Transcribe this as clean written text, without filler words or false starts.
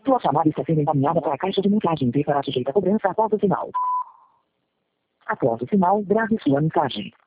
Sua chamada está sendo encaminhada para a caixa de mensagens e será sujeita a cobrança após o sinal. Após o sinal, grave sua mensagem.